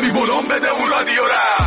کمی بلوم بده اون رادیو را.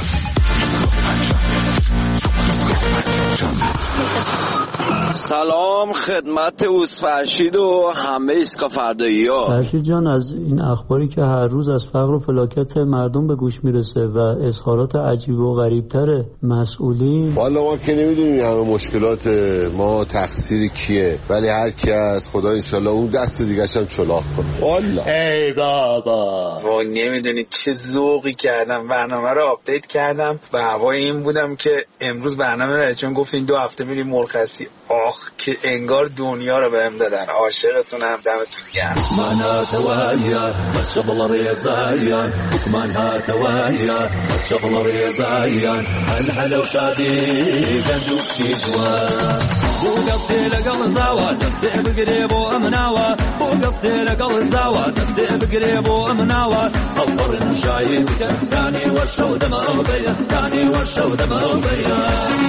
سلام خدمت اوسفرشید و همه ایسکا فردایی ها. فرشید جان، از این اخباری که هر روز از فقر و فلاکت مردم به گوش میرسه و اظهارات عجیب و غریبتر مسئولین، والا ما که نمیدونیم همه مشکلات ما تقصیر کیه، ولی هر کی از خدا انشالله اون دست دیگه‌ش هم چلاق کنه. والا ای بابا وای نمیدونید چه ذوقی کردم، برنامه رو آپدیت کردم و هوای این بودم که امروز برنامه رو چون گفتین 2 هفته میریم مرخصی. آخ که انگار دنیا رو بهم دادن. عاشقتونم، دمتون گرم. من هاتوایا شغل ريزايان من هاتوایا شغل ريزايان هل وشادي جندوك شي جوان وقصي لقل زاوة دستي بقريب وامناوة وقصي لقل زاوة دستي بقريب وامناوة خطر شايب تاني ورشو دم أغضية تاني ورشو دم أغضية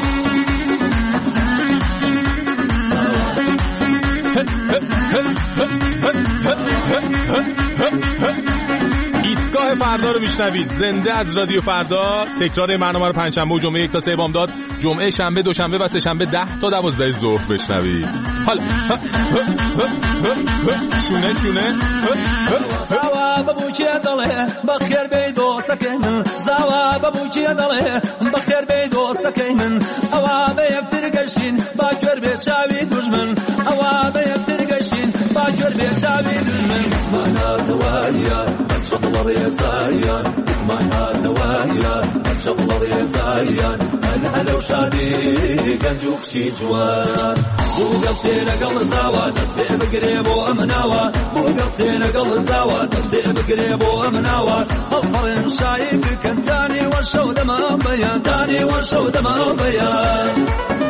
ایستگاه فردا رو میشنوید زنده از رادیو فردا. تکرار برنامه رو پنجشنبه و جمعه 1 تا 3 بامداد، جمعه، شنبه، دوشنبه و سه‌شنبه 10 تا 12 ظهر بشنوید. حالا شونه زاوا بابوچی دله بخیر بی دوستکن زاوا بابوچی دله بخیر بی دوستکن اوا به یفترگشین با جور به شاوی دشمن اوا به یفترگشین با جور به شاوی دشمن من هاتوایا شغل ريزايان من هاتوایا شغل ريزايان هل وشادي جندوك شي جوان وقصي لقل زاوا دستي بقريب وامناوة وقصي لقل زاوا دستي بقريب وامناوة القرن شايب كان تاني ورشو دم بيان تاني ورشو دم بيان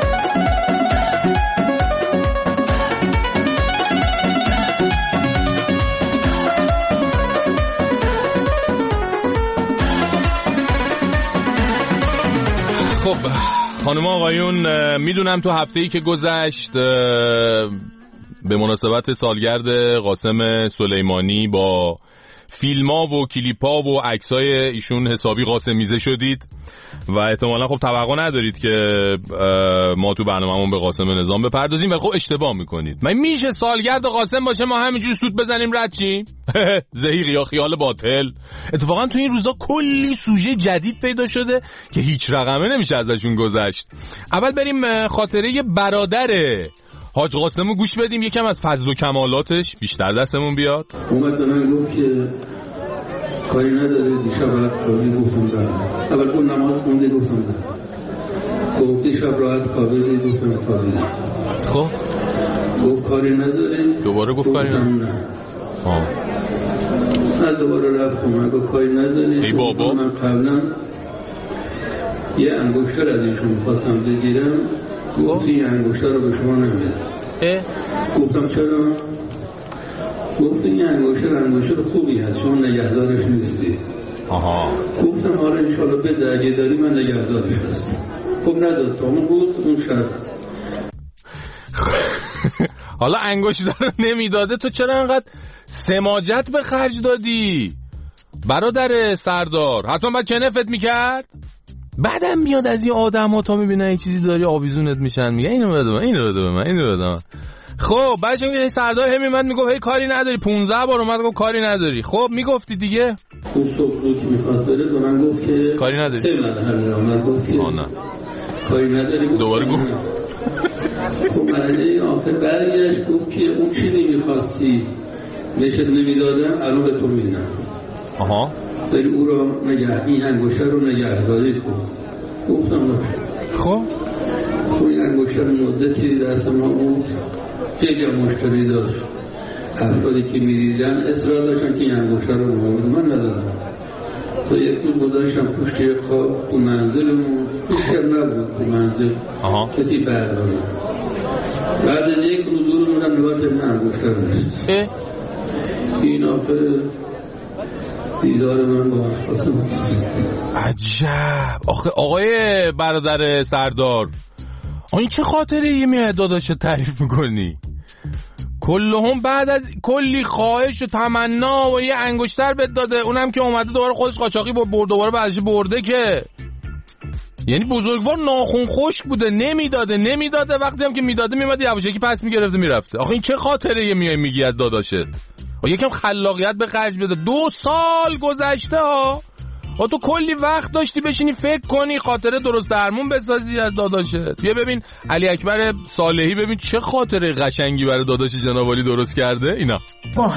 خب خانم آقایون، میدونم تو هفته‌ای که گذشت به مناسبت سالگرد قاسم سلیمانی با فیلم‌ها و کلیپ‌ها و عکسای ایشون حسابی قاسمیزه شدید و احتمالاً خب توقع ندارید که ما تو برنامه‌مون به قاسم نظام بپردازیم و خب اشتباه میکنید. من میشه سالگرد قاسم باشه ما همینجوری سود بزنیم رد چیم؟ زهیر یا خیال باطل. اتفاقا تو این روزا کلی سوژه جدید پیدا شده که هیچ رقمه نمیشه ازشون گذشت. اول بریم خاطره برادر حاج قاسمو گوش بدیم، یکم از فضل و کمالاتش بیشتر دستمون بیاد. اومد به من گفت که کاری نداره دیشب راحت خوابی، گفتم دارم. اول گفت نماز خونده، گفتم دارم. گفت دیشب راحت خوابی، گفتم خوابی. خب گفت کاری نداره، دوباره گفت کاری نداره. از دوباره رفت اومد گفت کاری نداره. ای بابا من قبلا یه انگشتر از ایشون خواستم بگیرم، گفت این انگشتر رو به شما نمیده. گفتم چرا؟ گفت این انگشتر خوبی هست، شما نگهدارش نیستی. گفتم آره انشالله بده، اگه داری من نگهدارش هستم. خب نداد تا اون بود اون شب. حالا انگشتر رو نمیداده، تو چرا انقدر سماجت به خرج دادی برادر سردار؟ حتما باید کنفت میکرد. بعدم میاد از این آدم ها تا میبینن یه چیزی داری آویزونت میشن، میگه اینو بده من، اینو بده من، اینو بده من. خب بعدش میگه سردار هم میمد میگفت هی کاری نداری، 15 بار اومد گفت کاری نداری. خب میگفتی دیگه. اون صبح که میخواست بره به من گفت که کاری نداری. من گفت که نه کاری نداری. دوباره گفت. خب مرحله آخر برگشت گفت که اون چیزی میخواستی بهش نمیدادم الان به تو میدم. داری او رو این انگشتر رو نگهداری کن. گفتم خب این انگشتر مدتی دست ما بود، خیلی مشتری داشت، افرادی که می‌دیدن اصرار داشتن که این انگشتر رو بگیرن، من ندادم. تا یک روز گذاشتم پشت یک خواب تو منزلمون، بیشتر نبود تو منزل، کتی بردارم. بعد یک روز رو بودم نگاه که انگشتر نیست. این آخر دیدار من با قاسم. عجب. آخه آقای برادر سردار، این چه خاطره یه میاد داداش تعریف میکنی؟ کلهم بعد از کلی خواهش و تمنا و یه انگشتر بهت داده، اونم که اومده دوباره خودش قاچاقی دوباره بعدش برده که. یعنی بزرگوار ناخون خشک بوده، نمیداده، وقتی هم که میداده میومد یواشکی پس میگرفته میرفته. آخه این چه خاطره میای میگی از داداشت؟ یکم خلاقیت به خرج بده. 2 سال گذشته ها، تو کلی وقت داشتی بشینی فکر کنی خاطره درست درمون بسازی از داداشت. بیا ببین علی اکبر صالحی، ببین چه خاطره قشنگی برای داداش جناب عالی درست کرده. اینا با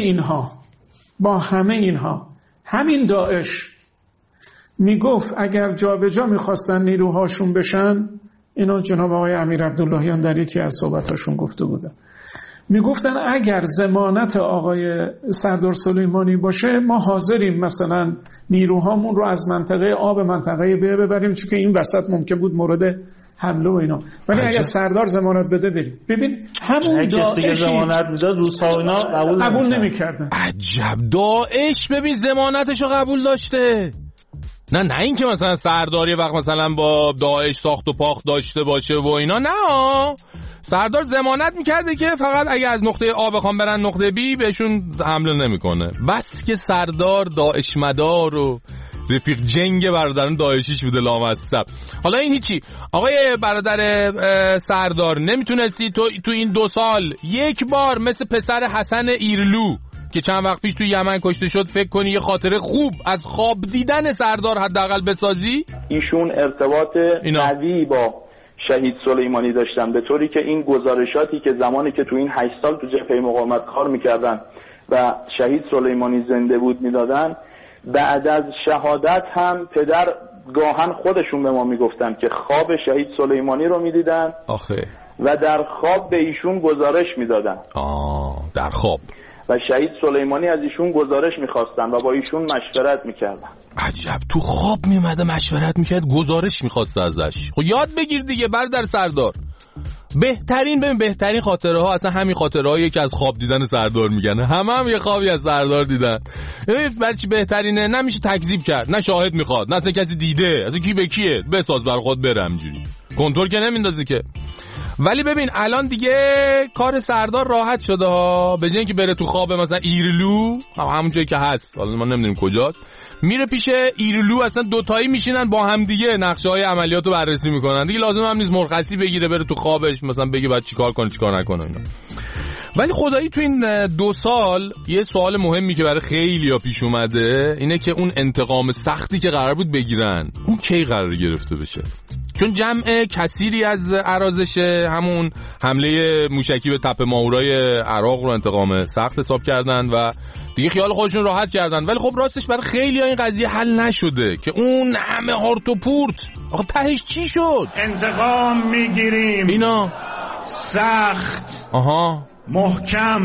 همه اینها همین داعش میگفت اگر جابجا میخواستن نیروهاشون بشن، اینو جناب آقای امیر عبداللهیان در یکی از صحبتاشون گفته بودن، میگفتن اگر ضمانت آقای سردار سلیمانی باشه ما حاضریم مثلا نیروهامون رو از منطقه آب منطقه ب ببریم، چون که این وسط ممکن بود مورد حمله و اینا، ولی اگر سردار ضمانت بده بریم. ببین همون داعشی ضمانت میداد روسا اینا قبول نمیکردن. عجب، داعش ببین ضمانتشو قبول داشته. نه این که مثلا سرداری وقت مثلا با داعش ساخت و پاخت داشته باشه و اینا، نه سردار ضمانت میکرده که فقط اگه از نقطه آ بخوام برن نقطه بی بهشون حمله نمیکنه. بس که سردار داعش مدار و رفیق جنگ برادران داعشیش بوده لامصب. حالا این هیچی. آقای برادر سردار، نمیتونستی تو این 2 سال یک بار مثل پسر حسن ایرلو که چند وقت پیش تو یمن کشته شد فکر کنی یه خاطره خوب از خواب دیدن سردار حداقل بسازی؟ ایشون ارتباط قوی با شهید سلیمانی داشتن، به طوری که این گزارشاتی که زمانی که تو این 8 سال تو جبهه مقاومت کار میکردن و شهید سلیمانی زنده بود میدادن، بعد از شهادت هم پدر گاهن خودشون به ما میگفتن که خواب شهید سلیمانی رو میدیدن و در خواب به ایشون گزارش میدادن. در خواب. و شهید سلیمانی از ایشون گزارش میخواستن و با ایشون مشورت میکردن. عجب، تو خواب میومده مشورت میکرد، گزارش میخواسته ازش. خب یاد بگیر دیگه برادر سردار. بهترین خاطره ها اصلا همین خاطره هایی که از خواب دیدن سردار میگن. هم یه خوابی از سردار دیدن. بعد چی بهترینه؟ نمیشه تکذیب کرد، نه شاهد میخواد، نه اصلا کسی دیده، اصلا کی به کیه، بساز بر خود بره همینجوری. کنترل که نمیندازی که. ولی ببین الان دیگه کار سردار راحت شده ها، به جای اینکه بره تو خواب مثلا ایرلو، همون جایی که هست، حالا ما نمیدونیم کجاست، میره پیش ایرلو، اصلا دوتایی میشینن با هم دیگه نقشه‌های عملیاتو بررسی میکنن دیگه. لازم هم نیست مرخصی بگیره بره تو خوابش مثلا بگه بعد چیکار کنه چیکار نکنه اینا. ولی خدایی تو این 2 سال یه سوال مهمی که برای خیلی‌ها پیش اومده اینه که اون انتقام سختی که قرار بود بگیرن اون کی قرار گرفته بشه؟ چون جمع کثیری از ارازش همون حمله موشکی به تپه ماهورای عراق رو انتقام سخت حساب کردن و دیگه خیال خودشون راحت کردن. ولی خب راستش برای خیلی‌ها این قضیه حل نشده که اون همه هارت و پورت آخه تهش چی شد؟ انتقام میگیریم اینا سخت، محکم،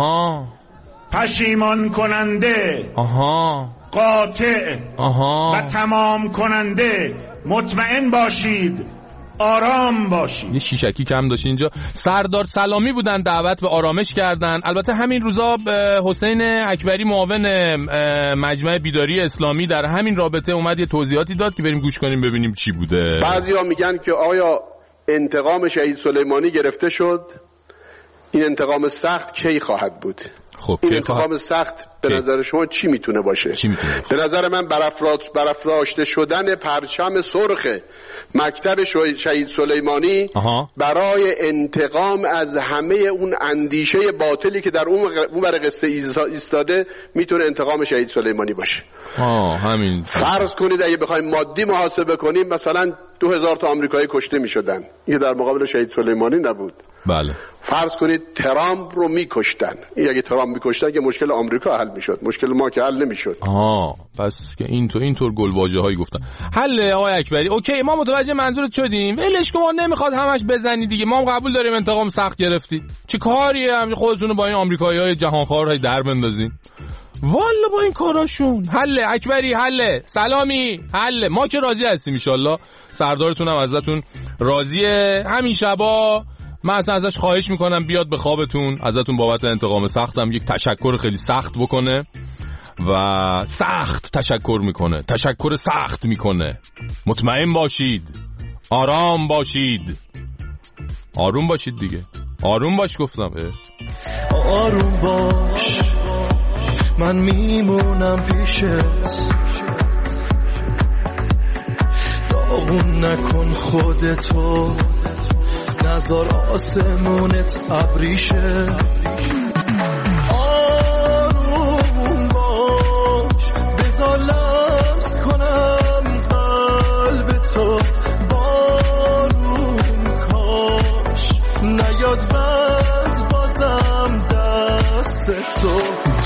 پشیمان کننده، قاطع و تمام کننده. مطمئن باشید، آرام باشید. یه شیشکی کم داشت اینجا. سردار سلامی بودن، دعوت به آرامش کردن. البته همین روزا حسین اکبری معاون مجمع بیداری اسلامی در همین رابطه اومد یه توضیحاتی داد که بریم گوش کنیم ببینیم چی بوده. بعضیا میگن که آیا انتقام شهید سلیمانی گرفته شد؟ این انتقام سخت کی خواهد بود؟ خب این انتقام سخت به نظر شما چی میتونه باشه؟ به نظر من برافراشته شدن پرچم سرخ مکتب شهید سلیمانی برای انتقام از همه اون اندیشه باطلی که در اون ور قصه ایستاده میتونه انتقام شهید سلیمانی باشه. همین. فرض کنید اگه بخوایم مادی محاسبه کنیم مثلا 2000 تا آمریکایی کشته میشدن، این در مقابل شهید سلیمانی نبود. بله. فرض کنید ترامپ رو میکشتن، این اگه ترامپ میکشتن که مشکل آمریکا حل میشد، مشکل ما که حل نمیشد. پس که اینطور گلواژه هایی گفتن. حل آقای اکبری. اوکی، ما متوجه منظورت شدیم. ولش کن، ما نمیخواد همش بزنی دیگه. ما هم قبول داریم انتقام سخت گرفتی. چه کاریه هم خودتون با این آمریکایی‌های جهانخوار در بندازین؟ والا با این کاراشون. حل اکبری، حل سلامی، حل. ما که راضی هستیم ان شاءالله. سردارتون هم ازتون راضیه. همین شبا من اصلا ازش خواهش میکنم بیاد به خوابتون، ازتون بابت انتقام سختم یک تشکر خیلی سخت بکنه و سخت تشکر میکنه، تشکر سخت میکنه. مطمئن باشید، آرام باشید، آروم باشید دیگه، آروم باش گفتم. آروم باش من میمونم پیشت داغون نکن خودتو نذار آسمونت ابریشه آروم باش بذار لمس کنم قلب تو بارون کاش نیاد بد بازم دست تو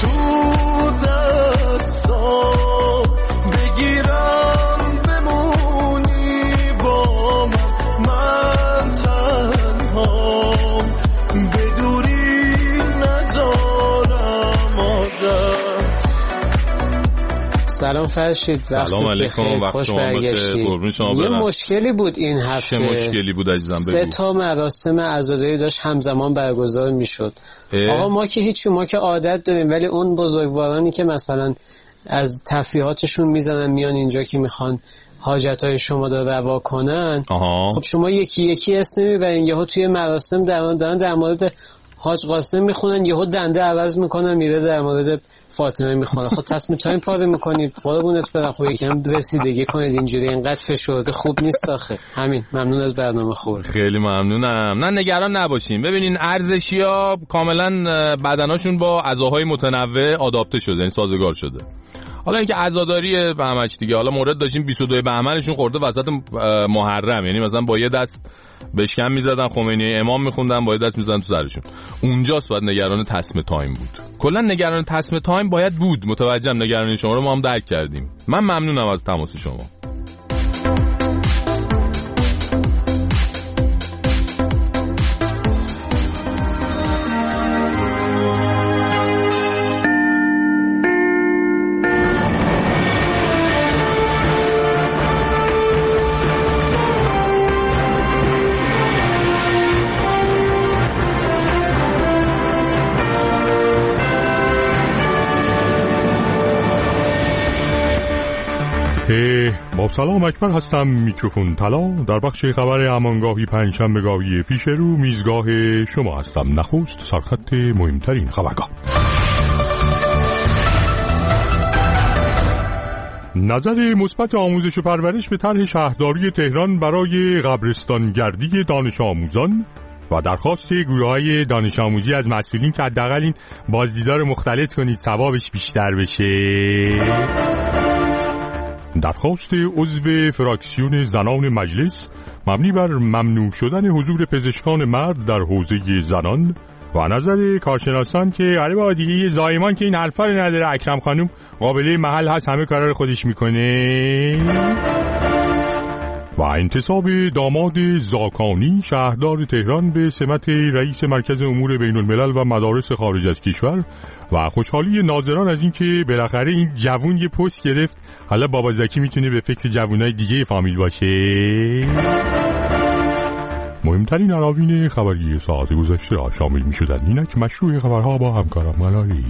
دستا بگیرم بمونی با من تنهام بدوری ندارم عادت. سلام فرشید، سلام علیکم، وقت شما بخیر. یه مشکلی بود این هفته. چه مشکلی بود عزیزم؟ بگو. 3 مراسم عزاداری داشت همزمان برگزار میشد. آقا ما که عادت داریم، ولی اون بزرگوارانی که مثلا از تفریحاتشون میزنن میان اینجا که میخوان حاجتهای شما رو روا کنن، خب شما یکی یکی اسم نمیبرین، یهو توی مراسم دارن در مورد حاج قاسم میخونن، یهو دنده عوض میکنن میره در مورد فاطمه میخونه. خب تصمیم تایم پاره میکنید، قربونت برم، خب یکم رسیدگی کنید، اینجوری اینقدر فشرده خوب نیست آخه. همین، ممنون از برنامه خوب. خیلی ممنونم. نه نگران نباشین، ببینین ارزشی‌ها کاملا بدناشون با غذاهای متنوع آداپته شده، یعنی سازگار شده. حالا اینکه عزاداری بهمنش دیگه، حالا مورد داشتیم 22 بهمنشون خورده وسط محرم، یعنی مثلا با یه دست بشکم میزدن خمینی امام میخوندن، با یه دست میزدن تو سرشون. اونجاست باید نگران تصمیم تایم بود. کلا نگران تصمیم تایم باید بود. متوجهم نگرانی شما رو ما هم درک کردیم. من ممنونم از تماس شما. با سلام اکبر هستم، میکروفون طلا. در بخش خبر همانگاهی پنجشنبه‌گاهی پیش رو میزگاه شما هستم. نخست سرخط مهمترین خبرگاه. نظر مثبت آموزش و پرورش به طرح شهرداری تهران برای قبرستانگردی دانش آموزان و درخواست گروه‌های دانش آموزی از مسئولین که حداقل این بازدیدار مختلط کنید ثوابش بیشتر بشه. درخواست عضو فراکسیون زنان مجلس مبنی بر ممنوع شدن حضور پزشکان مرد در حوزه زنان و نظر کارشناسان که علی با دیگه زایمان که این حرفا رو نداره، اکرم خانم قابله محل هست، همه کارا رو خودش میکنه. و انتصاب داماد زاکانی شهردار تهران به سمت رئیس مرکز امور بین الملل و مدارس خارج از کشور و خوشحالی ناظران از این که بالاخره این جوون یه پست گرفت، حالا بابا زکی میتونه به فکر جوونای دیگه فامیل باشه. مهمترین عناوین خبری ساعت گذشته را شامل میشدند. اینک مشروع خبرها با همکارم ملاری.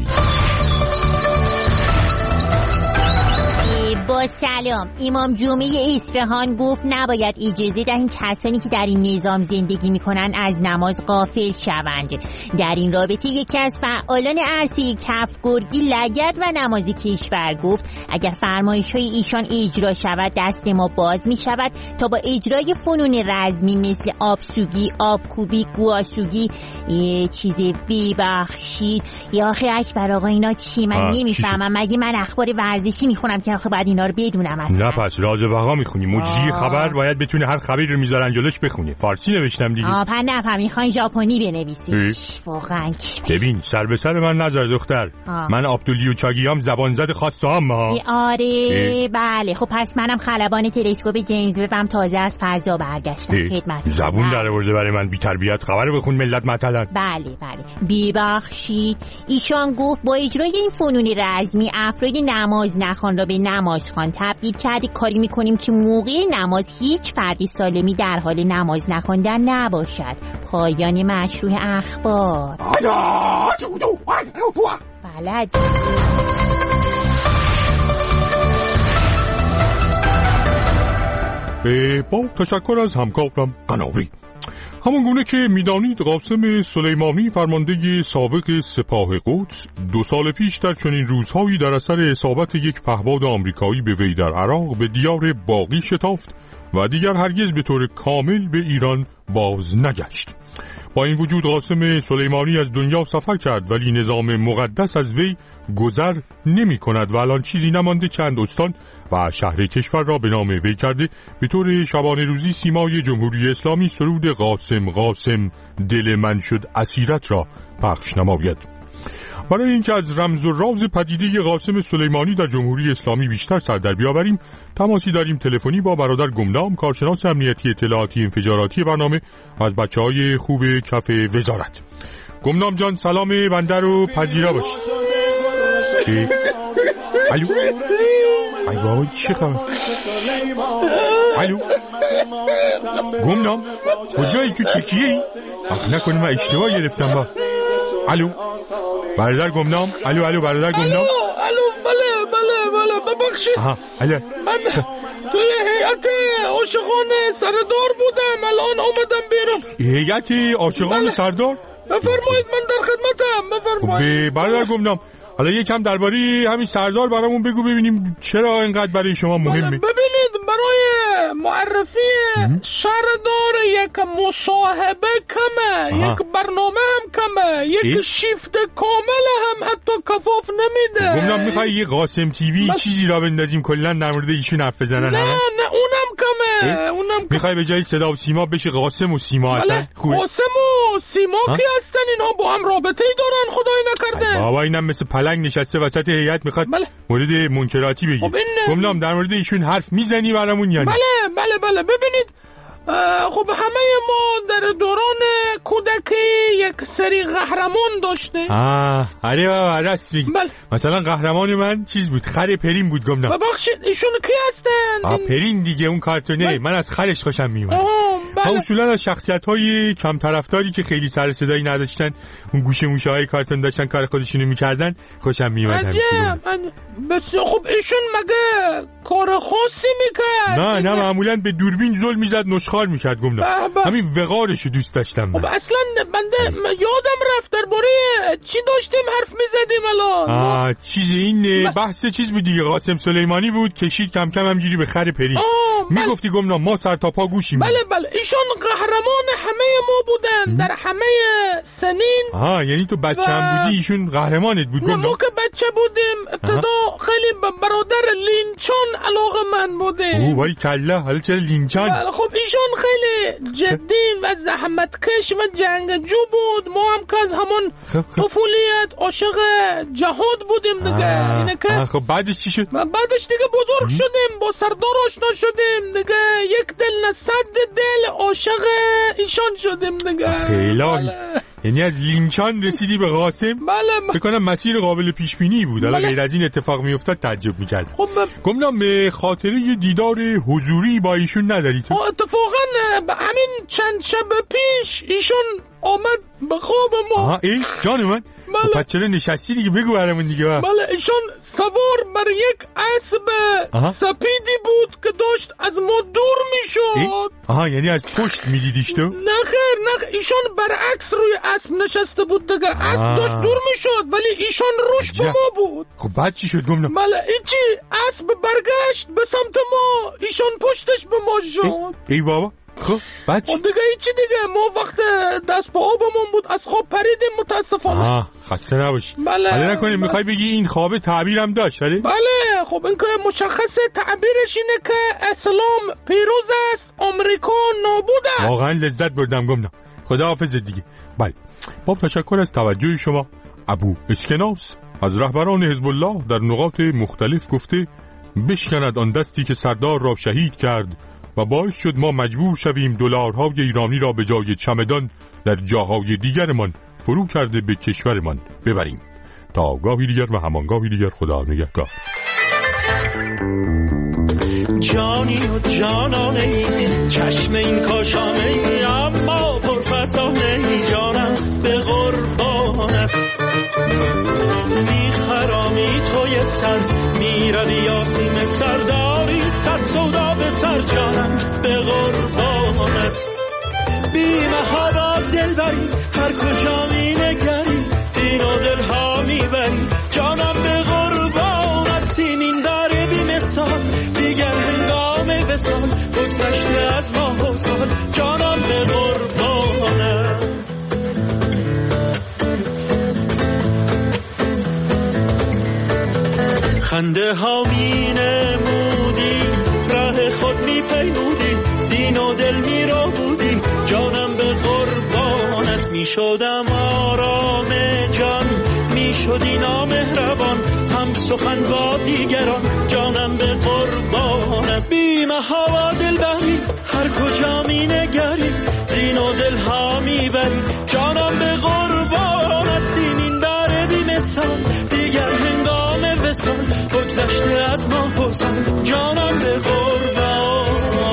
با سلام، امام جمعه اصفهان گفت نباید اجازه دهیم کسانی که در این نظام زندگی میکنند از نماز غافل شوند. در این رابطه یکی از فعالان عرصه کفگرگی لگد و نماز کشور گفت اگر فرمایش‌های ایشان اجرا شود دست ما باز میشود تا با اجرای فنون رزمی مثل آبسوگی، آبکوبی، گواسوگی، یه چیز ببخشید یا آخه اکبر آقا اینا چی؟ من نمیفهمم. مگه من اخبار ورزشی میخونم که آخه بعد اینا رو بدونم اصلا؟ نه پس راز بقا میخونی. مجری خبر باید بتونه هر خبری رو میذارن جلوش بخونه. فارسی نوشتم دیگه. پن نفهم، میخواین ژاپنی بنویسی؟ واقعا ببین سر به سر من نظر دختر. من عبدالیو چاگیام زبان زد خواستم ها. آره بله. خب پس منم خلبان تلسکوپ جیمز وبم تازه از فضا برگشتم خدمت. زبون در آورده برای من بی تربیت. خبر بخون ملت مثلا. بله ببخشید. ایشان گفت با اجرای این فنون رزمی افراد نماز نخوان را به نمازخوان تبدیل کرده، کاری میکنیم که موقع نماز هیچ فردی سالمی در حال نماز نخواندن نباشد. پایان مشروع اخبار. بلد. با تشکر از همکارم قناری. همون گونه که میدانید قاسم سلیمانی فرمانده سابق سپاه قدس 2 سال پیش در چنین روزهایی در اثر اصابت یک پهپاد آمریکایی به وی در عراق به دیار باقی شتافت و دیگر هرگز به طور کامل به ایران باز نگشت. با این وجود قاسم سلیمانی از دنیا سفر کرد ولی نظام مقدس از وی گذر نمی کند و الان چیزی نمانده چند استان و شهر کشور را به نام وی کرده به طور شبانه روزی سیمای جمهوری اسلامی سرود قاسم قاسم دل من شد اسیرت را پخش نماید. برای اینکه از رمز و راز پدیده قاسم سلیمانی در جمهوری اسلامی بیشتر سر در بیاوریم تماسی داریم تلفنی با برادر گمنام کارشناس امنیتی اطلاعاتی انفجاراتی برنامه از بچه‌های خوب کف وزارت. گمنام جان سلام بنده رو پذیرا باشید. الو ای بابا چه خبر؟ الو گمنام کجایی تو تکیه‌ای؟ نکنه من اشتباه گرفتم با. الو برادر گمنام. الو برادر گمنام. الو بله ببخشید. الو من توی هیئت عاشقان سردار بودم الان اومدم بیرون. هیئت عاشقان سردار؟ بفرمایید من در خدمتم بفرمایید. برادر گمنام حالا یکم درباره همین سردار برامون بگو ببینیم چرا اینقدر برای شما مهمه. ببینید برای معرفی سردار یک مصاحبه کمه، یک برنامه هم کمه، یک شیفت کامل هم حتی کفاف نمیده. گمنام میخوای یه قاسم تیوی چیزی را بندازیم کلا در مورد ایشون حرف بزنن؟ نه اونم کمه. میخوای به جای صدا و سیما بشه قاسم و سیما هستن؟ قاسم و سیما کی هستن؟ اینا با هم رابطه ای دارن خدای نکرده. بابا اینم مثل پلنگ نشسته وسط هیئت میخواد مورد منکراتی بگه. گمنام در مورد ایشون حرف میزنی برامون یا نه؟ بله ببینید خب همه ما در دوران کودکی یک سری قهرمان داشتیم. آره بابا راست میگی. مثلا قهرمان من چیز بود، خر پرین بود. گمنام ببخشید ایشون کی هستن؟ پرین دیگه اون کارتونه. من از خرش خوشم میومد. اصولا از شخصیت‌های کم طرفداری که خیلی سر صدایی نداشتن، اون گوشه موشه‌های کارتون داشتن کار خودشونو می‌کردن خوشم میومد همیشه. بسیار خوب. ایشون مگه کار خاصی میکرد؟ نه معمولا به دوربین زل میزد نشخوار میکرد. گمنام همین وقارشو دوست داشتم من. خب اصلا بنده یادم رفت درباره چی داشتیم حرف میزدیم الان. چیز این بحث چیز بود دیگه، قاسم سلیمانی بود کشید کم کم همجوری به خر پری. میگفتی گمنام ما سر تا پا گوشیم. بله ایشون قهرمان همه ما بودن در همه سنین. یعنی تو بچه هم بودی ایشون قهرمانت بود گمنام؟ ما که بچه بودیم ابتدا خیلی برادر لینچان علاقه من بودیم. وای کلا حالا چرا لینچان؟ خب ایشون خیلی جدی و زحمتکش و جنگجو بود. ما هم که از همون طفولیت عاشق جهاد بودیم دیگه. خب بعدش چی شد؟ بعدش دیگه بزرگ شدیم با سردار آشنا شدیم دیگه، یک دل نه 100 دل عاشق ایشان شدیم دیگه. خیلی یعنی از لینچان رسیدی به قاسم؟ بله فکر کنم مسیر قابل پیش بینی بود. حالا غیر از این اتفاق میافتاد تعجب می‌کردم. گمنام به خاطره یه دیدار حضوری با ایشون نداری تو؟ اتفاقا همین چند شب پیش ایشون آمد به خواب ما. جان من خب چرا نشستی دیگه بگو برامون دیگه. بله ایشون سوار بر یک اسب سپیدی بود که داشت از ما دور میشد. یعنی از پشت میدیدیش تو؟ نه خیر ایشون برعکس روی اسب نشسته بود دیگه. اسب داشت دور میشد ولی ایشون روش به ما بود. خب بعد چی شد گمنام؟ بله ایچی اسب برگشت به سمت ما، ایشون پشتش به ما شد. ای بابا خب بعد چی؟ دیگه ایچی دیگه ما وقت دست به آبمون بود از خواب پریدیم متاسفانه. خسته نباشی. حالا نکنیم میخوای بگی این خواب تعبیرم داشت؟ بله خب این که مشخص تعبیرش اینه که اسلام پیروز است آمریکا نابود است. واقعا لذت بردم گمنام. خداحافظ دیگه. بله با تشکر از توجه شما. ابو اسکناس از رهبران حزب الله در نقاط مختلف گفته بشکند آن دستی که سردار را شهید کرد و باعث شد ما مجبور شویم دلارهای ایرانی را به جای چمدان در جاهای دیگرمان فرو کرده به کشورمان ببریم. تا گاهی دیگر و همانگاهی دیگر خدا نگهدار. جانی و جانانه ای چشم این کاشانه ای اما پرفسانه ای جانم به قربانت بیخرامی توی سر میروی آسیم سرداری صد سودا به سر جانم به قربانت بی‌محابا دلبری هر کجا می‌نگری دین و دلها میبری جانم به قربانت سینین داره بی‌مثال دیگر هنگام وصال بگذشته از ماه و سال جانم به قربانت خنده ها می نمودی راه خود می پیمودی دین و دل می رو بودی جانم به قربانت می شدم آرام جان می شدی نامهربان هم سخن با دیگران جانم به قربانت بی محابا دلبری هر کجا می نگری دین و دل ها می بری جانم به قربانت سینین داره بی مثال دیگر هنگام وصال بگذشته از ما حسن جانم به قربان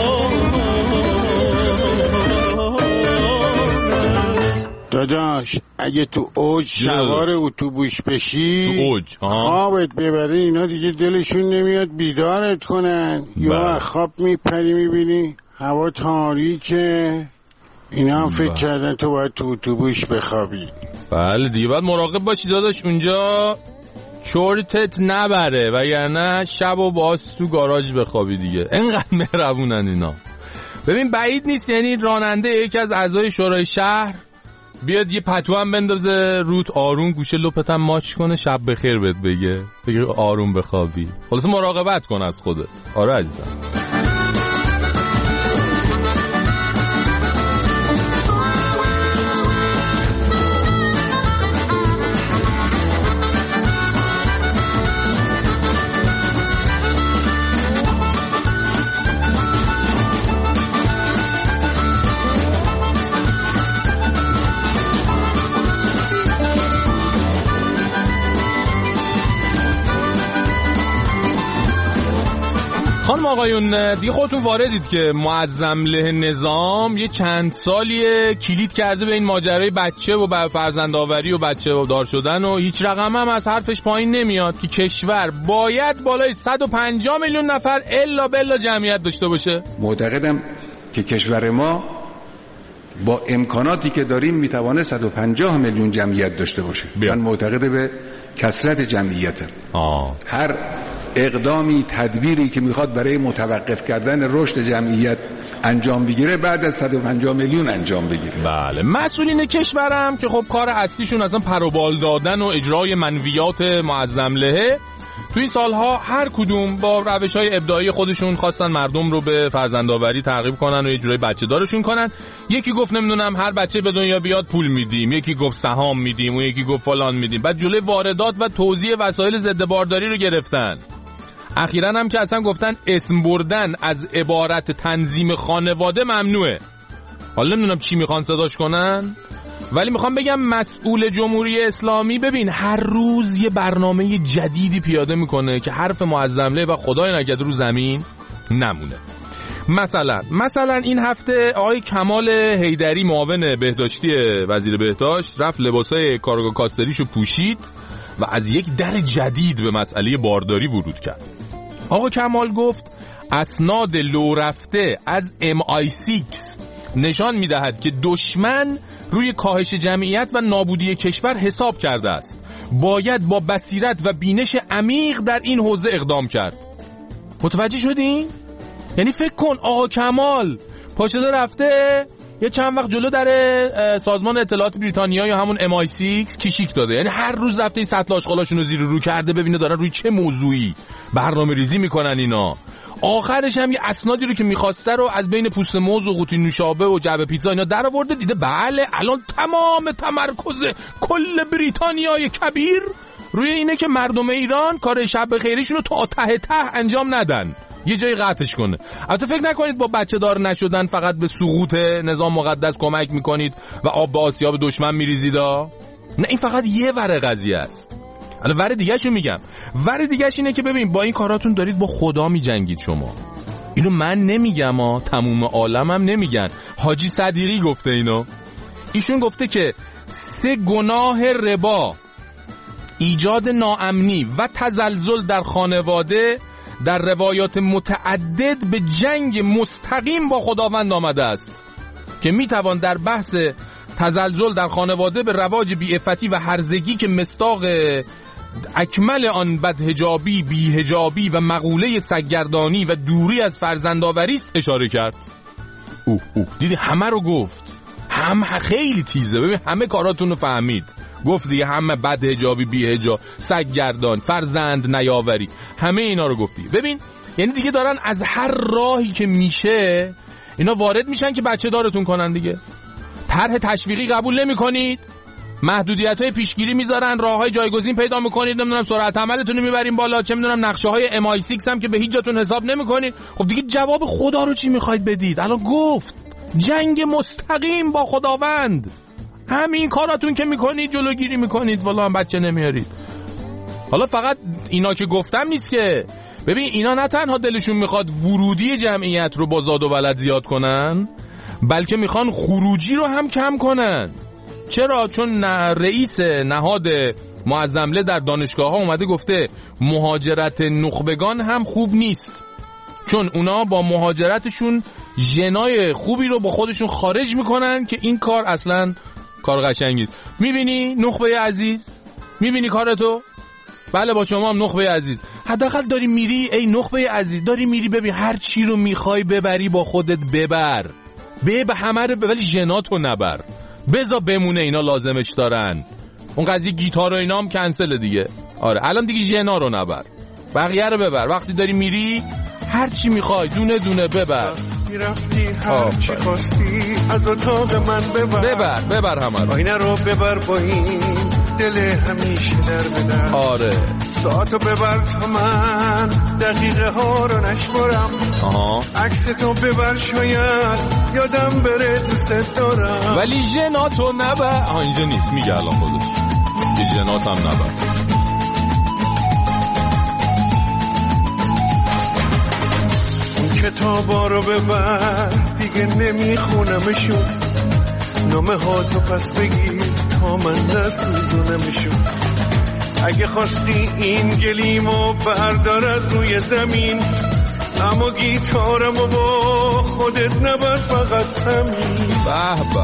داداش اگه تو اوج سوار اتوبوس بشی خوابت ببره اینا دیگه دلشون نمیاد بیدارت کنن یا خواب میپری میبینی هوا تاریکه اینا هم فکر کردن تو باید تو اتوبوس بخوابی. بله دیگه باید مراقب باشی داداش اونجا چرتت نبره وگرنه شب و باز تو گاراژ بخوابی دیگه. انقدر مهربونن اینا. ببین بعید نیست یعنی راننده یکی از اعضای شورای شهر بیاد یه پتو هم بندازه روت آروم گوشه لپت هم ماچ کنه شب بخیر بهت بگه آروم بخوابی. خلاص مراقبت کن از خودت. آره عزیزم. خانم آقایون دیگه خودتون واردید که معظم له نظام یه چند سالیه کلید کرده به این ماجرای بچه و فرزندآوری و بچه دار شدن و هیچ رقم هم از حرفش پایین نمیاد که کشور باید بالای 150 میلیون نفر الا بلا جمعیت داشته باشه. معتقدم که کشور ما با امکاناتی که داریم میتوانه 150 میلیون جمعیت داشته باشه. من معتقد به کثرت جمعیتم. هر اقدامی تدبیری که میخواد برای متوقف کردن رشد جمعیت انجام بگیره بعد از 150 میلیون انجام بگیره. بله مسئولین کشورم که خب کار اصلیشون اصلا پروبال دادن و اجرای منویات معظم لهه تو این سالها هر کدوم با روش‌های ابداعی خودشون خواستن مردم رو به فرزندآوری ترغیب کنن و یه جورای بچه دارشون کنن. یکی گفت نمیدونم هر بچه به دنیا بیاد پول میدیم، یکی گفت سهام میدیم و یکی گفت فلان میدیم. بعد جلوی واردات و توزیع وسایل ضد بارداری رو گرفتن. اخیراً هم که اصلا گفتن اسم بردن از عبارت تنظیم خانواده ممنوعه. حالا نمیدونم چی میخوان صداش کنن ولی میخوام بگم مسئول جمهوری اسلامی ببین هر روز یه برنامه جدیدی پیاده میکنه که حرف معظم له و خدای نکرده رو زمین نمونه. مثلا این هفته آقای کمال حیدری معاون بهداشتی وزیر بهداشت رفت لباسای کارگاه کاستریشو پوشید و از یک در جدید به مسئله بارداری ورود کرد. آقا کمال گفت اسناد لو رفته از MI6 نشان میدهد که دشمن روی کاهش جمعیت و نابودی کشور حساب کرده است. باید با بصیرت و بینش عمیق در این حوزه اقدام کرد. متوجه شدین؟ یعنی فکر کن آقا کمال پاشده رفته یه چند وقت جلو در سازمان اطلاعات بریتانیا یا همون MI6 کشیک داده. یعنی هر روز رفته سطل آشغالاشون رو زیر رو کرده ببینه دارن روی چه موضوعی برنامه ریزی میکنن اینا. آخرش هم یه اسنادی رو که میخواسته رو از بین پوست موز و قوطی نوشابه و جعبه پیتزا اینا در آورده دیده بله الان تمام تمرکز کل بریتانیای کبیر روی اینه که مردم ایران کار شب خیریشون رو تا ته انجام ندن، یه جایی قطعش کنه. البته فکر نکنید با بچه دار نشدن فقط به سقوط نظام مقدس کمک میکنید و آب به آسیاب دشمن میریزیدا. نه این فقط یه ور قضیه است. حالا ور دیگه‌شو میگم. ور دیگه‌ش اینه که ببین با این کاراتون دارید با خدا میجنگید شما. اینو من نمیگم تموم عالم هم نمیگن. حاجی صدیقی گفته اینو. ایشون گفته که 3 گناه ربا، ایجاد ناامنی و تزلزل در خانواده در روایات متعدد به جنگ مستقیم با خداوند آمده است. که میتوان در بحث تزلزل در خانواده به رواج بی‌عفتی و هرزگی که مصداق اکمل آن بدحجابی، بی‌حجابی و مقوله سگگردانی و دوری از فرزندآوری است اشاره کرد. دیدی همه رو گفت، هم خیلی تیزه، ببین همه کاراتون رو فهمید، گفت دیگه همه بدحجابی، بی‌حجاب، سگگردان، فرزند نیاوری، همه اینا رو گفتی. ببین یعنی دیگه دارن از هر راهی که میشه اینا وارد میشن که بچه دارتون کنن دیگه. طرح تشویقی قبول نمی‌کنید، محدودیت‌های پیشگیری میذارن، راه‌های جایگزین پیدا می‌کنید، نمیدونم سرعت عملتون رو میبریم بالا، چه میدونم نقشه‌های MI6 هم که به هیچ جاتون حساب نمی‌کنید. خب دیگه جواب خدا رو چی می‌خواید بدید؟ الان گفت جنگ مستقیم با خداوند، همین کاراتون که می‌کنید جلوگیری می‌کنید، والا هم بچه نمیارید. حالا فقط اینا که گفتم نیست که، ببین اینا نه تنها دلشون میخواد ورودی جمعیت رو با زاد و ولد زیاد کنن، بلکه میخوان خروجی رو هم کم کنن. چرا؟ چون رئیس نهاد معظمله در دانشگاه ها اومده گفته مهاجرت نخبگان هم خوب نیست، چون اونا با مهاجرتشون ژنای خوبی رو با خودشون خارج میکنن که این کار اصلا کار قشنگی. میبینی نخبه عزیز؟ میبینی کارتو؟ بله با شما هم نخبه عزیز. حداقل داری میری ای نخبه عزیز، داری میری ببین هر چی رو میخوای ببری با خودت ببر، به همه رو ولی ژناتو نبر، بذار بمونه، اینا لازمش دارن. اون قضیه گیتار و اینا هم کنسل دیگه. آره الان دیگه ژنا رو نبر، بقیه رو ببر. وقتی داری میری هر چی میخوای دونه دونه ببر. میرفتی هر چی خواستی از اتاق من ببر همه رو. آینه رو ببر با این دل همیشه در بدر. آره ساعتو ببر تا من دقیقه ها رو نشمرم. عکس تو ببر شاید یادم بره دوست دارم، ولی ژناتو نبر. اینجا نیست میگه الان خودش که ژناتم نبر. کتابا رو ببر دیگه نمیخونمشون، نامه ها تو پس بگیر تا من نسوزونمشون. اگه خواستی این گلیمو بردار از روی زمین، اما گیتارمو با خودت نبر فقط همین. به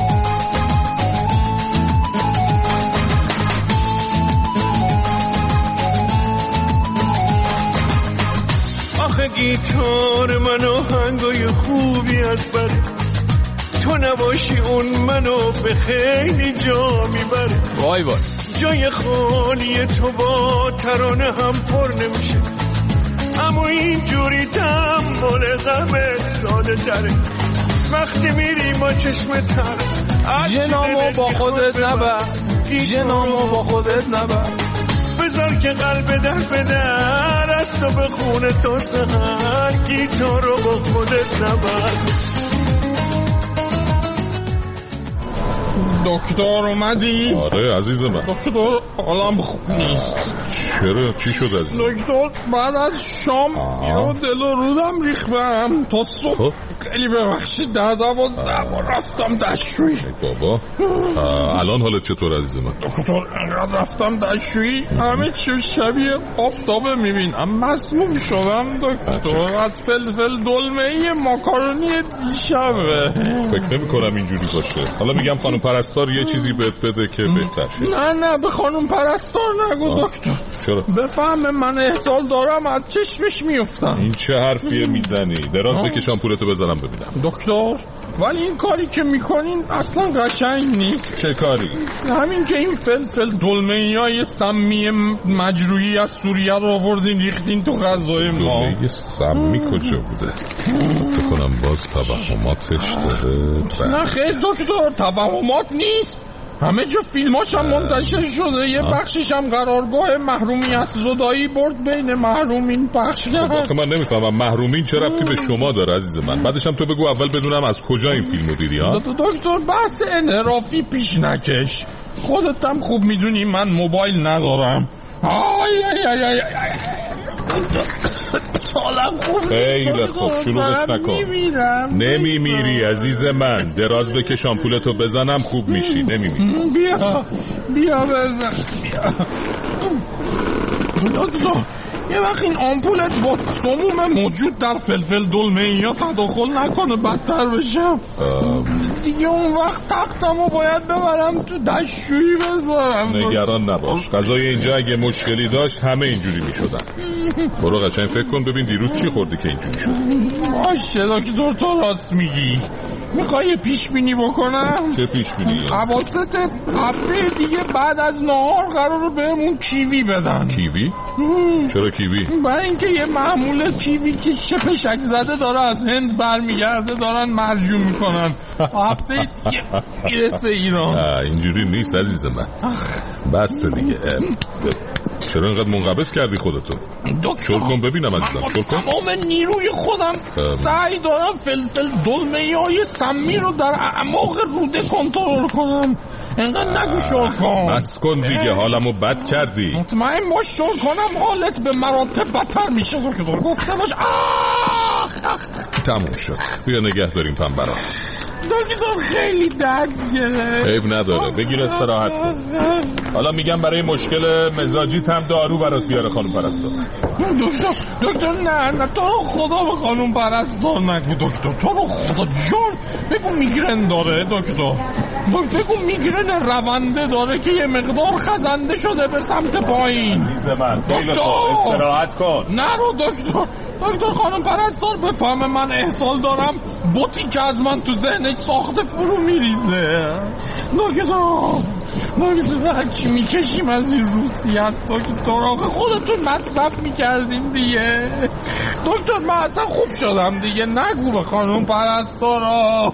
آخه گیتار منو هنگای خوبی از بره، تو نباشی اون منو به خیلی جا میبره. وای جای خالی تو با ترانه هم پر نمیشه، اما اینجوری تحمل غمت ساده تره. وقتی میری با چشم تر ژنامو با خودت نبر، ژنامو با خودت نبر. بذار که قلب در به در از تو بخونه تا سهر، گیتار رو با خودت نبر. دکتر اومدی؟ آره عزیز من. دکتر حالم خوب نیست. چرا؟ چی شد عزیز؟ دکتر بعد از شام یه دل و رودم ریخ بهم تا صبح. خیلی ببخشید 10-12 رفتم دستشویی. بابا الان حالت چطور عزیز من؟ دکتر انقدر رفتم دستشویی همه چی شبیه آفتابه میبینم. مسموم شدم دکتر از فلفل دلمه ماکارونی دیشبه. فکر نمی کنم اینجوری باشه. حالا میگم خانم پرستار یه چیزی بهت بده که بهتر شه. نه به خانم پرستار نگو دکتر. چرا؟ بفهمه من احسال دارم از چشمش میفتم. این چه حرفیه میزنی؟ دراز بکش آمپولتو بذارم ببینم. دکتر ولی این کاری که میکنین اصلا قشنگ نیست. چه کاری؟ همین که این فلفل دلمه‌ای سمی مجروحی از سوریه رو آوردین ریختین تو غذای ما. دلمه سمی کجا بوده؟ فکر کنم باز توهماتش داره. نه خیر دکتر توهمات نیست، همه جا فیلماش هم منتشر شده. یه بخشش هم قرارگاه محرومیت زدایی برد بین محرومین پخش کرد. من نمیفهمم محرومین چه ربطی به شما داره عزیز من؟ بعدش هم تو بگو اول بدونم از کجا این فیلمو دیدی. ها دکتر بحث انحرافی پیش نکش، خودت هم خوب میدونی من موبایل ندارم. خیلی خوب شلوغش نکن. نمیمیری عزیز من، دراز بکش آمپولتو بزنم خوب میشی. نمیمیری. بیا بزن. دکتر یه وقت این آمپولت با سموم موجود در فلفل دلمه یا تداخل نکنه بدتر بشم. دیگه اون وقت تختمو باید ببرم تو دستشویی بذارم. نگران نباش، غذای اینجا اگه مشکلی داشت همه اینجوری میشدن. برو قشنگ فکر کن ببین دیروز چی خوردی که اینجوری شد. باشه دکتر تو راست میگی. میخوای پیش بینی بکنم؟ چه پیش بینی؟ اواسط هفته دیگه بعد از نهار قراره بهمون کیوی بدن. کیوی؟ چرا کیوی؟ برای اینکه یه محمول کیوی که شپشک زده داره از هند برمیگرده دارن مرجوع میکنن. هفته دیگه میرسه ایران. اینجوری نیست عزیز من. بس دیگه. چرا اینقدر منقبض کردی خودتو؟ شل کن ببینم عزیزم، شل کن. تمام نیروی خودم سعی دارم فلفل دلمه‌های سمی رو در اعماق روده کنترل کنم. اینقدر نگو شل کن. بس کن دیگه، حالمو بد کردی. مطمئن باش شل کنم حالت به مراتب بدتر میشه. دکتر گفته باش. تموم شد. بیا نگه داریم پنبرا. دکتر خیلی درد گرفت. عیب نداره، بگیر استراحت کن. حالا میگم برای مشکل مزاجیت هم دارو برات بیاره خانم پرستار. دکتر نه تو رو خدا به خانم پرستار نگو دکتر. تو رو خدا جان بگو میگرن داره دکتر. بگو میگرن رونده داره که یه مقدار خزنده شده به سمت پایین. دکتر استراحت کن. نرو دکتر خانم پرستار بفهمه من احسال دارم بوتی که از من تو ذهنش ساخته فرو میریزه. دکتر هرچی میکشیم از این روسی هست دکتر. آخه خودتون مصرف میکردیم دیگه. دکتر من اصلا خوب شدم دیگه. نگو به خانم پرستارا.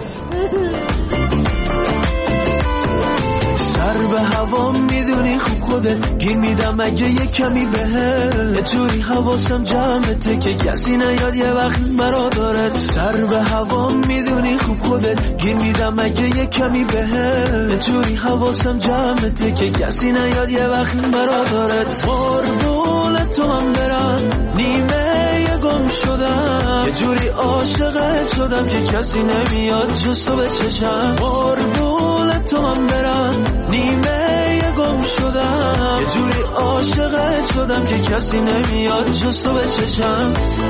سر به هوا میدونی خوب خودت گیر میدم اگه یه کمی بهت. یه جوری حواسم جمعته که کسی نیاد یه وقت مرا دارد. سر به هوا میدونی خوب خودت گیر میدم اگه یه کمی بهت. یه جوری حواسم جمعته که کسی نیاد یه وقت مرا دارد. قربون تو من برم نیمه یه گم شدم. یه جوری عاشقت شدم که کسی نمیاد جز تو به چشم. قربون تو من برم نیمه یه گم شدم. یه جوری عاشقت شدم که کسی نمیاد جز تو به چشم.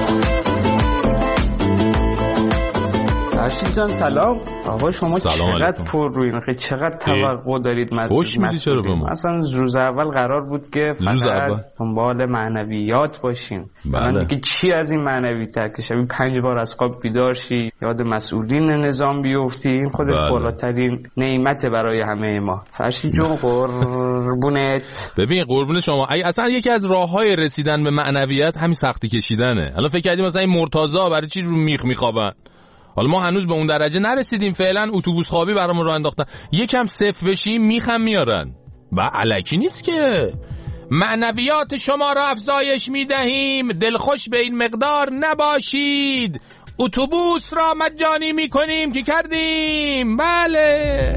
فرشید جان سلام. آقا شما چقدر پر روین، چقدر توقع دارید خوش میدی چرا به ما؟ اصلا روز اول قرار بود که فقط دنبال معنویات باشیم. من دیگه چی از این معنویات که شبیه 5 بار از خواب بیدار شی یاد مسئولین نظام بیفتی. این خودش بالاترین نعمت برای همه ما. فرشید جون قربونت. ببین قربون شما. اصلا یکی از راههای رسیدن به معنویات همین سختی کشیدنه. الان فکر کردیم مثلا این مرتضی برای چی رو میخ میخوابن؟ حالا ما هنوز به اون درجه نرسیدیم. فعلا اتوبوس خوابی برامون راه انداختن. یکم صفر بشیم میخم میارن. و الکی نیست که. معنویات شما را افزایش میدهیم، دلخوش به این مقدار نباشید. اتوبوس را مجانی میکنیم که کردیم. بله.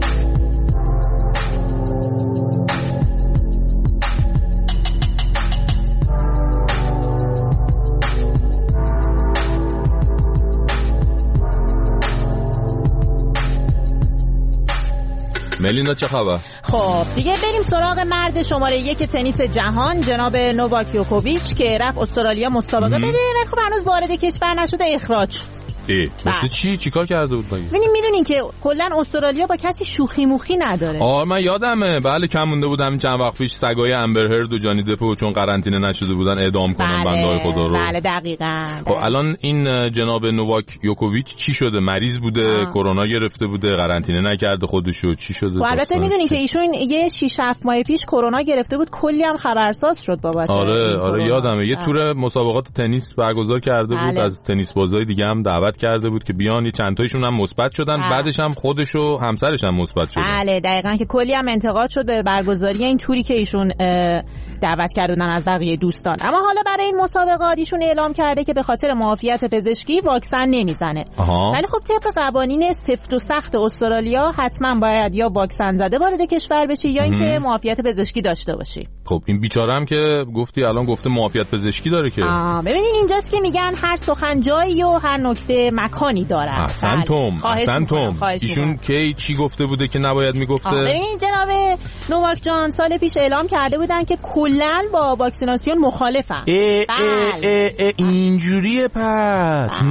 ملینا چه خبر؟ خب دیگه بریم سراغ مرد شماره 1 تنیس جهان جناب نوواک یوکوویچ که رفت استرالیا مسابقه بده و خب هنوز وارد کشور نشده اخراج. مثل چیکار کرده بود مگه؟ میدونین که کلا استرالیا با کسی شوخی موخی نداره. من یادمه. بله کم مونده بودم چند وقت پیش سگای امبر هرد و جانی دپو چون قرنطینه نشده بودن اعدام کنن بنده خدا رو. بله دقیقاً. خب الان این جناب نوواک یوکوویچ چی شده؟ مریض بوده، کرونا گرفته بوده، قرنطینه نکرده خودشو، چی شده؟ البته میدونی که ایشون یه 6-7 ماه پیش کرونا گرفته بود، کلی هم خبرساز شد بابت. آره یادمه. یه تور مسابقات تنیس برگزار کرده بود. از تنیس بازای دیگه هم دعوت کرده بود که بیان. یه چند تایشون هم مثبت شدن. بعدش هم خودش و همسرش هم مثبت شدن. بله دقیقاً که کلی هم انتقاد شد به برگزاری این توری که ایشون دعوت کردن از بقیه دوستان. اما حالا برای این مسابقات ایشون اعلام کرده که به خاطر معافیت پزشکی واکسن نمیزنه. ولی خب طبق قوانین سفت و سخت استرالیا حتما باید یا واکسن زده وارد کشور بشی یا اینکه معافیت پزشکی داشته باشی. خب این بیچاره هم که گفتی الان گفته معافیت پزشکی داره که. ببینین اینجاست که میگن هر سخن جایی و هر نکته مکانی داره. احسنتم. ایشون کی چی گفته بوده که نباید میگفته؟ ببین جناب نوواک جان سال پیش اعلام کرده بودن که کلاً با واکسیناسیون مخالفن. اینجوریه پس.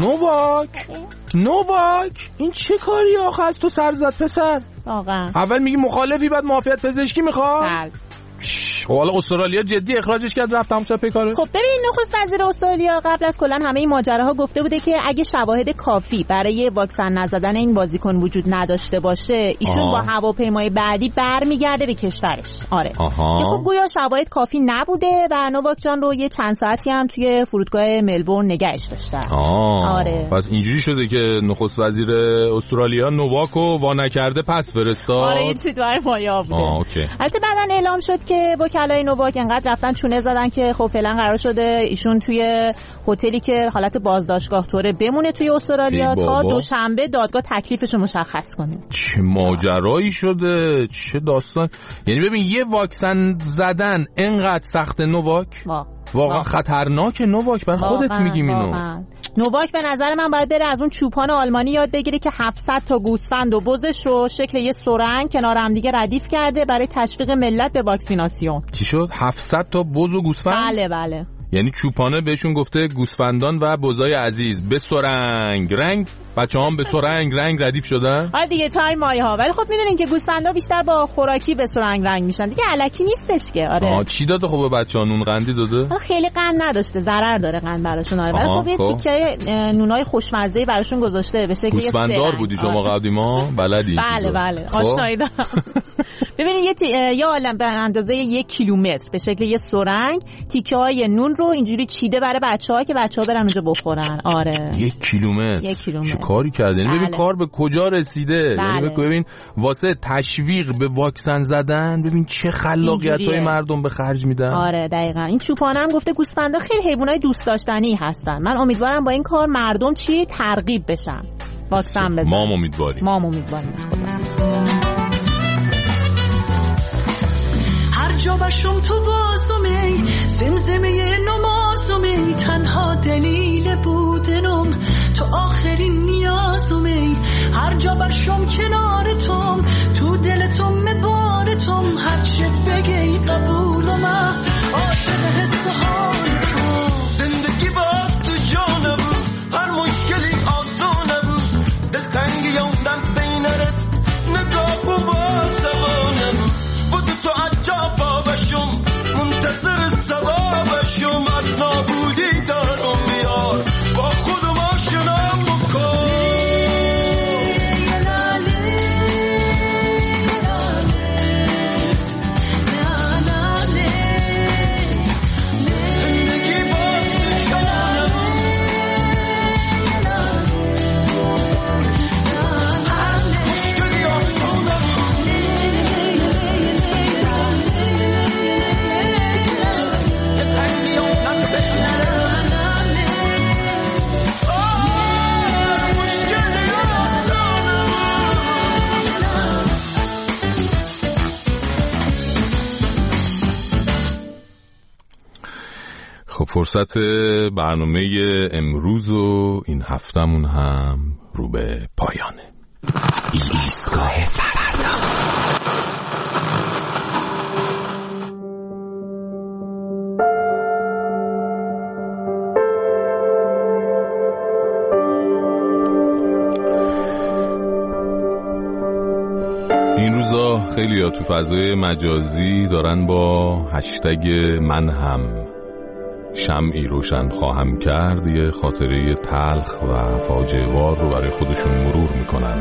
نوواک این چه کاری آخه از تو سر زد پسر؟ واقعا اول میگی مخالفی بعد معافیت پزشکی میخواد؟ حالا استرالیا جدی اخراجش کرد رفت تمام شد پیکاره. خب ببین نخست وزیر استرالیا قبل از کلا همه این ماجراها گفته بوده که اگه شواهد کافی برای واکسن نزدن این بازیکن وجود نداشته باشه ایشون با هواپیمای بعدی برمیگرده به کشورش. آره که خب گویا شواهد کافی نبوده و نوواک جان رو یه چند ساعتی هم توی فرودگاه ملبورن نگهش داشتن. آره پس اینجوری شده که نخست وزیر استرالیا نوواکو وا نکرده پس فرستاد. آره یه چیزی برای مایا بوده. البته بعدن اعلام شد که وکلای نوواک انقدر رفتن چونه زدن که خب فعلا قرار شده ایشون توی هتلی که حالت بازداشتگاه طوره بمونه توی استرالیا تا دوشنبه دادگاه تکلیفش رو مشخص کنه. چه ماجرایی شده، چه داستان. یعنی ببین یه واکسن زدن انقدر سخت نوواک واقعا خطرناکه. نوواک بر خودت میگیم اینو. نوواک به نظر من باید بره از اون چوپان آلمانی یاد بگیره که 700 تا گوسفند و بزش رو شکل یه سرنگ کنار هم دیگه ردیف کرده برای تشویق ملت به واکسیناسیون. چی شد؟ 700 تا بز و گوسفند؟ بله. یعنی چوپانه بهشون گفته گوسفندان و بزای عزیز به سرنگ رنگ، بچه‌هام به سرنگ رنگ ردیف شدن. آره دیگه تایم مایه‌ها. ولی خب میدونین که گوسفندا بیشتر با خوراکی به سرنگ رنگ میشن دیگه، الکی نیستش که. آره چی داده خب به بچه‌ها؟ نون قندی داده؟ خیلی قند نداشته، ضرر داره قند براشون. آره ولی خب یه تیکه نونای خوشمزه براشون گذاشته به شکل یه گوسفنددار بودی شما قدیما بلدی؟ بله آشنایی دارم. ببینید یه عالم به اندازه 1 کیلومتر به شکل یه سرنگ تیکه‌های نون رو اینجوری چیده برای بچه‌ها که بچه‌ها برن اونجا بخورن. آره 1 کیلومتر چه کاری کرده؟ یعنی ببین کار به کجا رسیده. یعنی ببین واسه تشویق به واکسن زدن ببین چه خلاقیت‌های مردم به خرج میدن. آره دقیقاً. این چوپانه هم گفته گوسفندا خیلی حیوانای دوست داشتنی هستن. من امیدوارم با این کار مردم ترغیب بشن واکسن بزنن. ما امیدواریم. جا بشم تو بازمی زمزمه نمازمی تنها دلیل بودنم تو آخرین نیازمی هر جا بشم کنارتم تو دلتم مبارتم هر چه بگی قبولم عاشق حس حالتم زندگی با تو جا نبود هر مشکلی آسان نبود دلتنگی یوندم بینرت نگاه و بازوانم بود تو عجب منتظر ثوابشم از نابودی دارم بیار با خودم آشنام بکن زندگی با تو جانم مشکلی آسانم خب فرصت برنامه امروز و این هفتمون هم رو به پایانه. ایستگاه فردا. این روزا خیلی ها تو فضای مجازی دارن با هشتگ من هم شمعی روشن خواهم کرد یه خاطره تلخ و فاجعه وار رو برای خودشون مرور میکنن.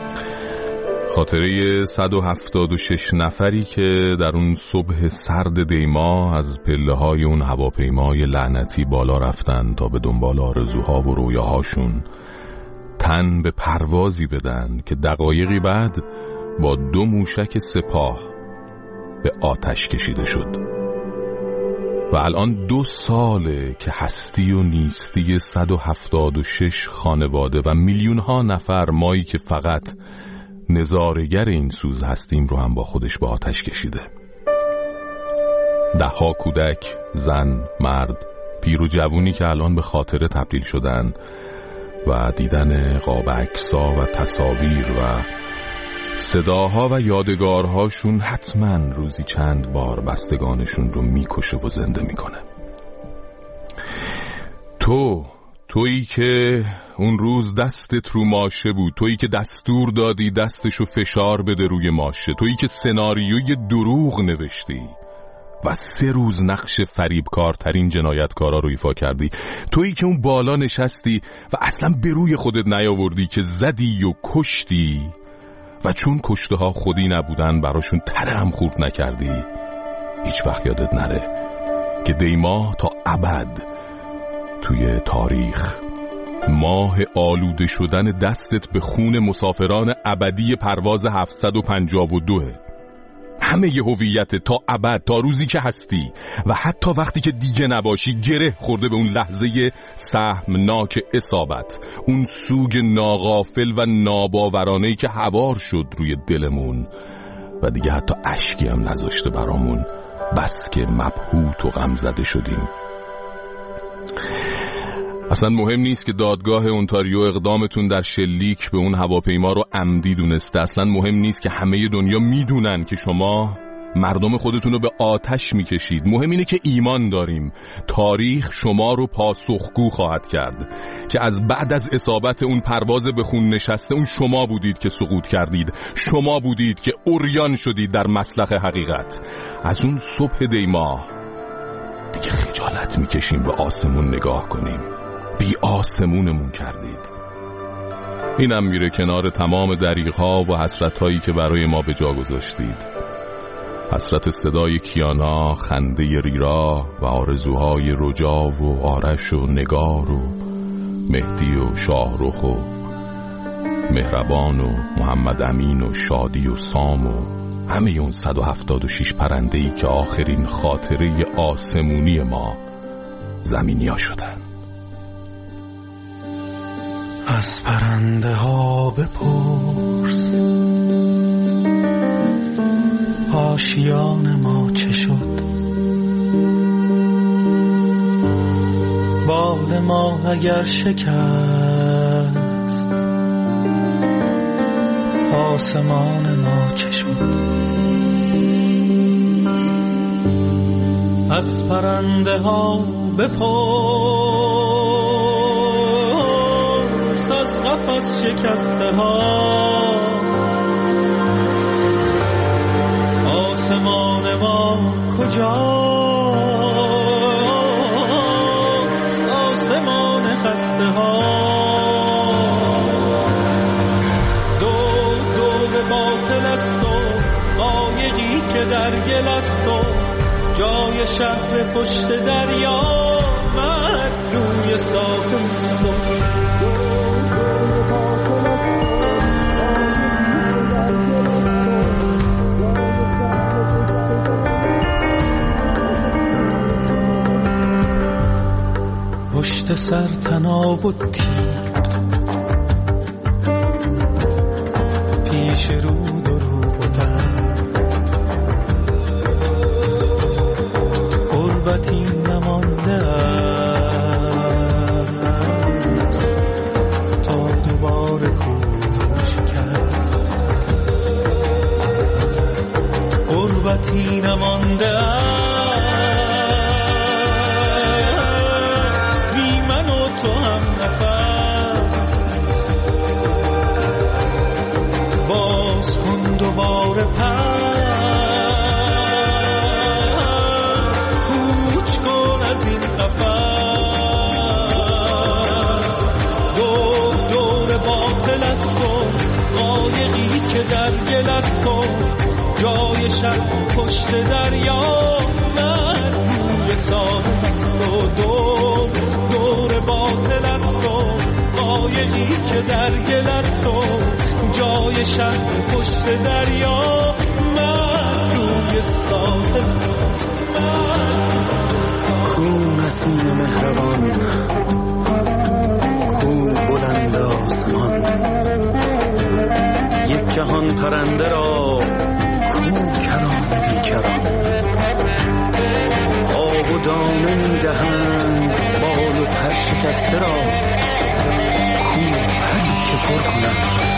خاطره 176 نفری که در اون صبح سرد دیما از پله های اون هواپیمای لعنتی بالا رفتن تا به دنبال آرزوها و رویاهاشون تن به پروازی بدن که دقایقی بعد با 2 موشک سپاه به آتش کشیده شد. و الان 2 ساله که هستی و نیستی 176 خانواده و میلیون ها نفر مایی که فقط نظارگر این سوز هستیم رو هم با خودش به آتش کشیده. 10 کودک، زن، مرد، پیر و جوونی که الان به خاطره تبدیل شدن و دیدن قاب عکس‌ها و تصاویر و صداها و یادگارهاشون حتما روزی چند بار بستگانشون رو میکشه و زنده میکنه. تویی که اون روز دستت رو ماشه بود، تویی که دستور دادی دستشو فشار بده روی ماشه، تویی که سناریوی دروغ نوشتی و 3 روز نقش فریبکارترین جنایتکارا رو ایفا کردی، تویی که اون بالا نشستی و اصلا به روی خودت نیاوردی که زدی و کشتی و چون کشته ها خودی نبودن براشون تره هم خورد نکردی. هیچ وقت یادت نره که دیماه تا ابد توی تاریخ ماه آلوده شدن دستت به خون مسافران ابدی پرواز 752. همه ی هویت تا ابد، تا روزی که هستی و حتی وقتی که دیگه نباشی گره خورده به اون لحظه سهمناک اصابت، اون سوگ ناغافل و ناباورانه‌ای که هوار شد روی دلمون و دیگه حتی اشکی هم نذاشته برامون، بس که مبهوت و غمزده شدیم. اصلا مهم نیست که دادگاه اونتاریو اقدامتون در شلیک به اون هواپیما رو عمدی دونسته، اصلا مهم نیست که همه دنیا میدونن که شما مردم خودتون رو به آتش میکشید. مهم اینه که ایمان داریم تاریخ شما رو پاسخگو خواهد کرد که از بعد از اصابت اون پرواز به خون نشسته اون شما بودید که سقوط کردید، شما بودید که عریان شدید در مسلخ حقیقت. از اون صبح دیماه دیگه خجالت میکشیم به آسمون نگاه کنیم، بی آسمونمون کردید. اینم میره کنار تمام دریغ‌ها و حسرت‌هایی که برای ما به جا گذاشتید. حسرت صدای کیانا، خنده ریرا و آرزوهای رجا و آرش و نگار و مهدی و شاهرخ و مهربان و محمد امین و شادی و سام و همه اون 176 پرنده‌ای که آخرین خاطره آسمونی ما زمینیا شدن. از پرنده ها بپرس آشیان ما چه شد، بال ما اگر شکست آسمان ما چه شد. از پرنده ها بپرس از قفس شکسته ها آسمان ما کجاست، آسمان خسته ها. دور باطل است و قایقی که در گل است و جای شهر پشت دریا مرد روی ساحل است و پشت سر تناب و تیر پیش رود و روبوتر قربتی نمانده است تا دوباره کوش کرد، قربتی نمانده است تو هم نفس. باز کن دوباره کوچ کن از این قفس. دور باطل است و قایقی که در گل است و جای شب پشت دریا من روی ساحل است و دور باطل است و قایقی که در گل است و جای شهر پشت دریا من روی ساحل است. کو نسیم مهربان، کو بلند آسمان، یک جهان پرنده را کو کرام بیکران. آب و دانه میدهند بال و پر شکسته را کو پری که پر کند